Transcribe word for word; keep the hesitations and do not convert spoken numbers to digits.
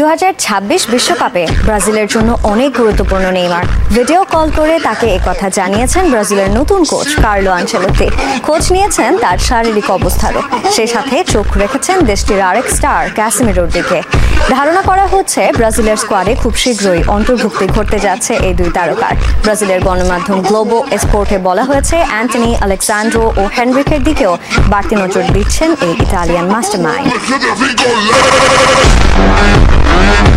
দু হাজার ছাব্বিশ বিশ্বকাপে ব্রাজিলের জন্য অনেক গুরুত্বপূর্ণ নেইমার। ভিডিও কল করে তাকে একথা জানিয়েছেন ব্রাজিলের নতুন কোচ কার্লো আনচেলত্তি। খোঁজ নিয়েছেন তার শারীরিক অবস্থারও, সেই সাথে চোখ রেখেছেন দেশটির আরেক স্টার ক্যাসিমিরোর দিকে। ধারণা করা হচ্ছে ব্রাজিলের স্কোয়াডে খুব শীঘ্রই অন্তর্ভুক্তি ঘটতে যাচ্ছে এই দুই তারকার। ব্রাজিলের গণমাধ্যম গ্লোবো এসপোর্টে বলা হয়েছে অ্যান্টনি আলেক্সান্ড্রো ও হেনরিকের দিকেও বাড়তি নজর দিচ্ছেন এই ইতালিয়ান মাস্টারমাইন্ড।